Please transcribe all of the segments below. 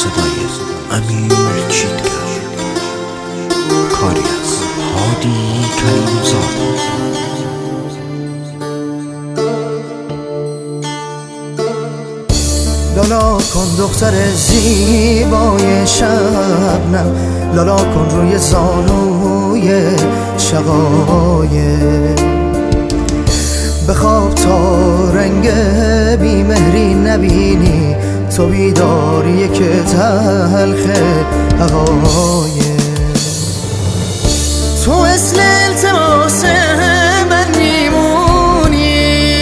صدای امیر چیتگر، کاری از هادی کریمزاد. لالا کن دختر زیبای شبنم، لالا کن روی زانوی شقایق، بخواب تا رنگ بیمهری نبینی، تو بیداری که تلخ حقایق. تو اصل التماس من میمونی،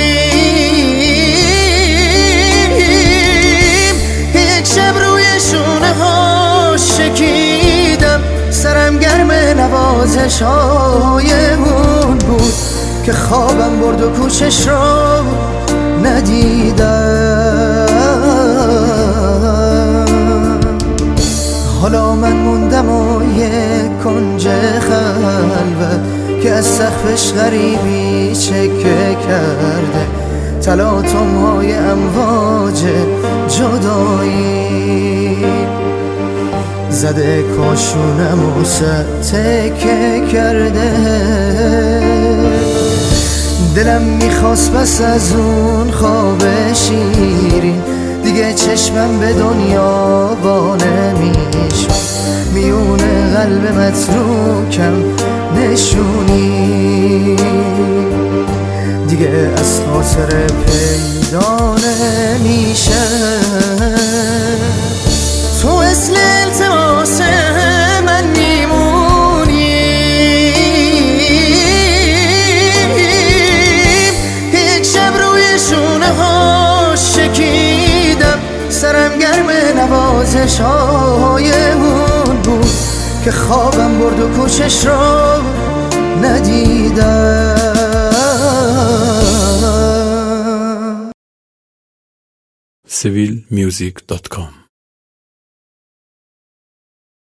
یک شب روی شونه ها شکیدم، سرم گرم نوازش های اون بود که خوابم برد و کوشش رو ندیدم. حالا من موندم و یک کنج خلوت که از سقفش غریبی چکه کرده، تلاطم های امواج جدایی زده کاشونم و تکه کرده. دلم میخواست بس از اون خواب شیرین، دیگه چشمم به دنیا وا نمیشه، میونه قلب متروکم نشونی، دیگه از خاطر پیدا نمیشه. تو اصل التماس من میمونی، یک شب روی شونه ها شکیدم، سرم گرم نوازش های اون بود که خوابم برد و کوشش رو ندیدم. civilmusic.com